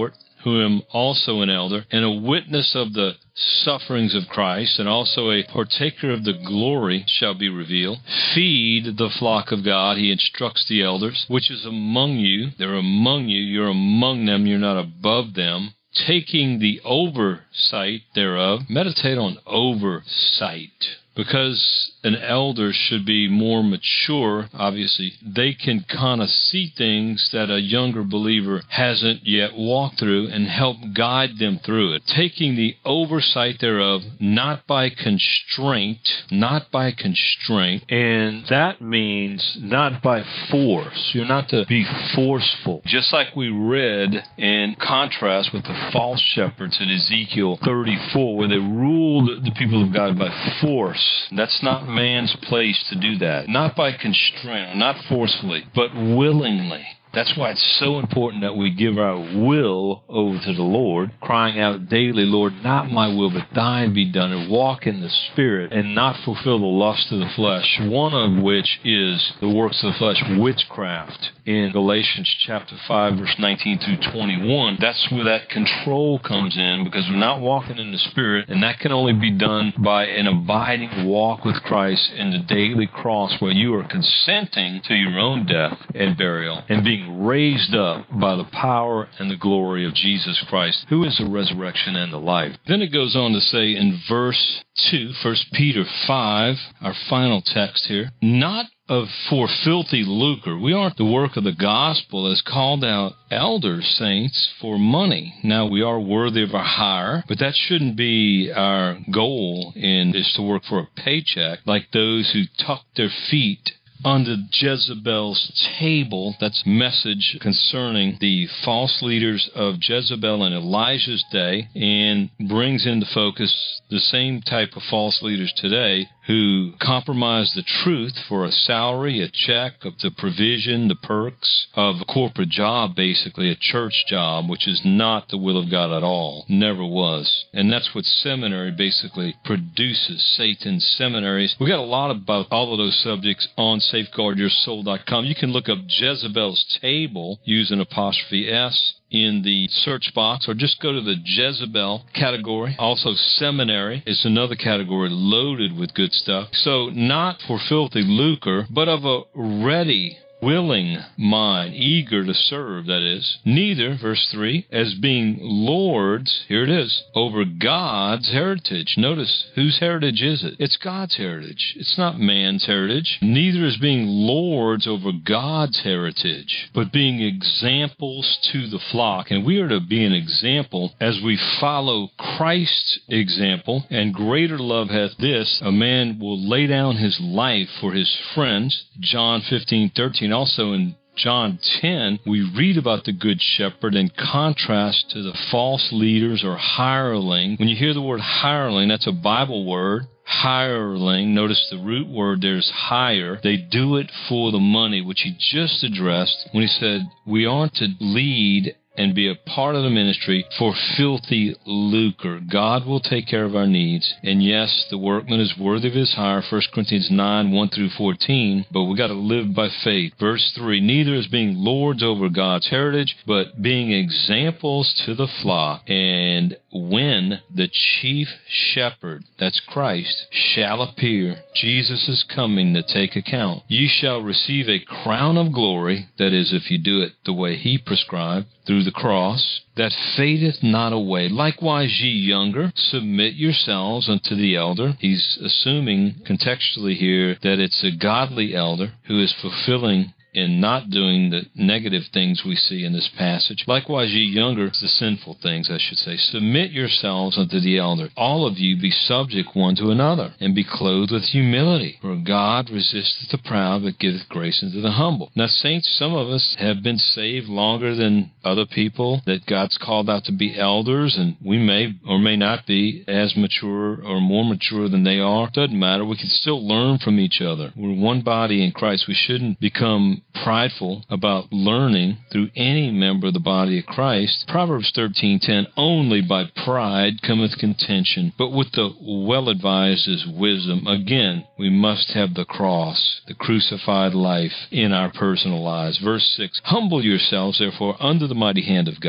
who am also an elder, and a witness of the sufferings of Christ, and also a partaker of the glory shall be revealed. Feed the flock of God, he instructs the elders, which is among you. They're among you. You're among them. You're not above them. Taking the oversight thereof. Meditate on oversight. Because an elder should be more mature, obviously, they can kind of see things that a younger believer hasn't yet walked through and help guide them through it. Taking the oversight thereof, not by constraint, not by constraint, and that means not by force. You're not to be forceful. Just like we read in contrast with the false shepherds in Ezekiel thirty-four, where they ruled the people of God by force. That's not man's place to do that. Not by constraint, not forcefully, but willingly. That's why it's so important that we give our will over to the Lord, crying out daily, Lord, not my will, but thine be done, and walk in the Spirit and not fulfill the lust of the flesh, one of which is the works of the flesh, witchcraft. In Galatians chapter five, verse nineteen through twenty-one, that's where that control comes in, because we're not walking in the Spirit, and that can only be done by an abiding walk with Christ in the daily cross, where you are consenting to your own death and burial and being raised up by the power and the glory of Jesus Christ, who is the resurrection and the life. Then it goes on to say in verse two, First Peter five, our final text here, not of for filthy lucre. We aren't the work of the gospel as called out elders, saints, for money. Now, we are worthy of our hire, but that shouldn't be our goal in is to work for a paycheck like those who tuck their feet under Jezebel's table. That's message concerning the false leaders of Jezebel in Elijah's day, and brings into focus the same type of false leaders today who compromise the truth for a salary, a check, of the provision, the perks of a corporate job, basically a church job, which is not the will of God at all. Never was. And that's what seminary basically produces, Satan's seminaries. We got a lot about all of those subjects on safeguard your soul dot com. You can look up Jezebel's table, use an apostrophe S in the search box, or just go to the Jezebel category. Also, seminary is another category loaded with good stuff. So, not for filthy lucre, but of a ready, willing mind, eager to serve, that is. Neither, verse three, as being lords, here it is, over God's heritage. Notice, whose heritage is it? It's God's heritage. It's not man's heritage. Neither as being lords over God's heritage, but being examples to the flock. And we are to be an example as we follow Christ's example. And greater love hath this, a man will lay down his life for his friends. John fifteen thirteen. Also in John ten, we read about the Good Shepherd in contrast to the false leaders or hireling. When you hear the word hireling, that's a Bible word. Hireling, notice the root word there's hire. They do it for the money, which he just addressed when he said we aren't to lead and be a part of the ministry for filthy lucre. God will take care of our needs. And yes, the workman is worthy of his hire, First Corinthians nine, one through fourteen, but we got to live by faith. Verse three, neither as being lords over God's heritage, but being examples to the flock. And when the chief shepherd, that's Christ, shall appear, Jesus is coming to take account. Ye shall receive a crown of glory, that is, if you do it the way he prescribed, through the cross, that fadeth not away. Likewise, ye younger, submit yourselves unto the elder. He's assuming contextually here that it's a godly elder who is fulfilling and not doing the negative things we see in this passage. Likewise, ye younger, the sinful things, I should say, submit yourselves unto the elder. All of you be subject one to another, and be clothed with humility. For God resisteth the proud, but giveth grace unto the humble. Now, saints, some of us have been saved longer than other people that God's called out to be elders, and we may or may not be as mature or more mature than they are. Doesn't matter. We can still learn from each other. We're one body in Christ. We shouldn't become prideful about learning through any member of the body of Christ. Proverbs thirteen ten, only by pride cometh contention, but with the well-advised is wisdom. Again, we must have the cross, the crucified life in our personal lives. Verse six, humble yourselves, therefore, under the mighty hand of God,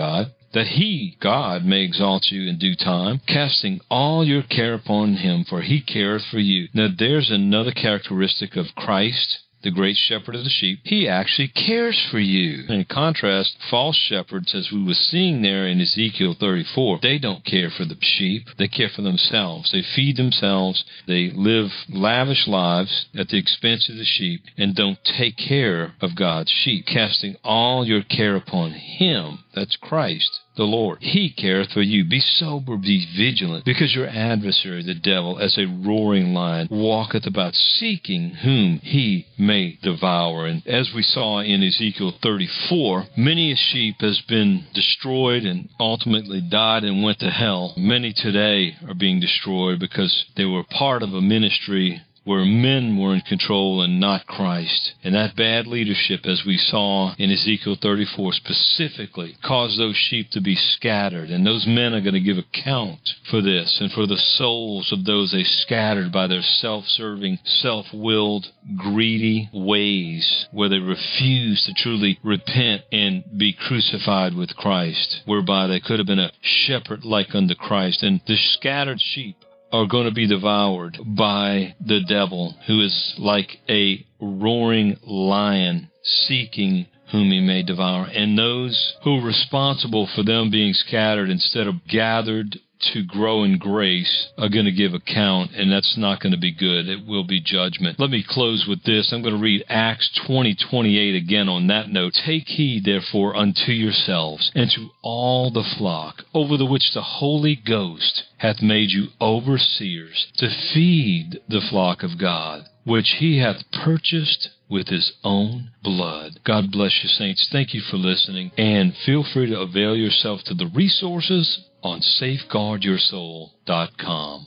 that he, God, may exalt you in due time, casting all your care upon him, for he careth for you. Now, there's another characteristic of Christ, the great shepherd of the sheep. He actually cares for you. In contrast, false shepherds, as we were seeing there in Ezekiel thirty-four, they don't care for the sheep. They care for themselves. They feed themselves. They live lavish lives at the expense of the sheep and don't take care of God's sheep, casting all your care upon him. That's Christ, the Lord. He careth for you. Be sober, be vigilant, because your adversary, the devil, as a roaring lion, walketh about seeking whom he may devour. And as we saw in Ezekiel thirty-four, many a sheep has been destroyed and ultimately died and went to hell. Many today are being destroyed because they were part of a ministry where men were in control and not Christ. And that bad leadership, as we saw in Ezekiel thirty-four specifically, caused those sheep to be scattered. And those men are going to give account for this and for the souls of those they scattered by their self-serving, self-willed, greedy ways, where they refused to truly repent and be crucified with Christ, whereby they could have been a shepherd like unto Christ. And the scattered sheep are going to be devoured by the devil, who is like a roaring lion seeking whom he may devour. And those who are responsible for them being scattered instead of gathered to grow in grace are going to give account, and that's not going to be good. It will be judgment. Let me close with this. I'm going to read Acts twenty twenty-eight again on that note. Take heed, therefore, unto yourselves and to all the flock, over the which the Holy Ghost hath made you overseers, to feed the flock of God, which he hath purchased with his own blood. God bless you, saints. Thank you for listening, and feel free to avail yourself to the resources on safeguard your soul dot com.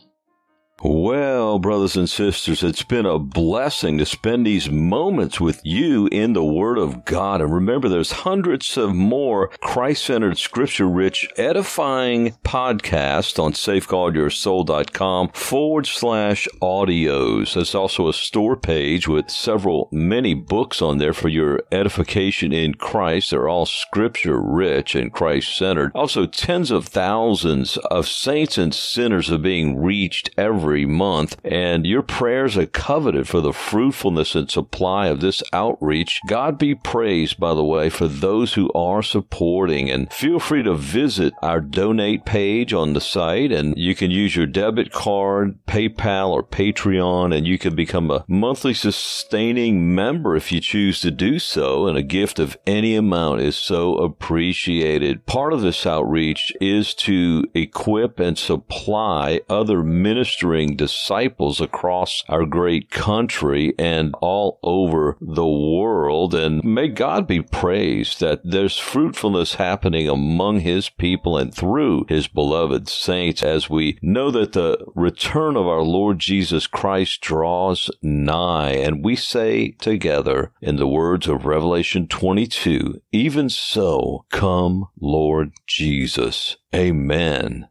Well, brothers and sisters, it's been a blessing to spend these moments with you in the Word of God. And remember, there's hundreds of more Christ-centered, scripture-rich, edifying podcasts on safeguard your soul dot com forward slash audios. There's also a store page with several, many books on there for your edification in Christ. They're all scripture-rich and Christ-centered. Also, tens of thousands of saints and sinners are being reached every month, and your prayers are coveted for the fruitfulness and supply of this outreach. God be praised, by the way, for those who are supporting, and feel free to visit our donate page on the site, and you can use your debit card, PayPal, or Patreon, and you can become a monthly sustaining member if you choose to do so, and a gift of any amount is so appreciated. Part of this outreach is to equip and supply other ministering disciples across our great country and all over the world. And may God be praised that there's fruitfulness happening among his people and through his beloved saints, as we know that the return of our Lord Jesus Christ draws nigh. And we say together, in the words of Revelation twenty-two, even so, come, Lord Jesus. Amen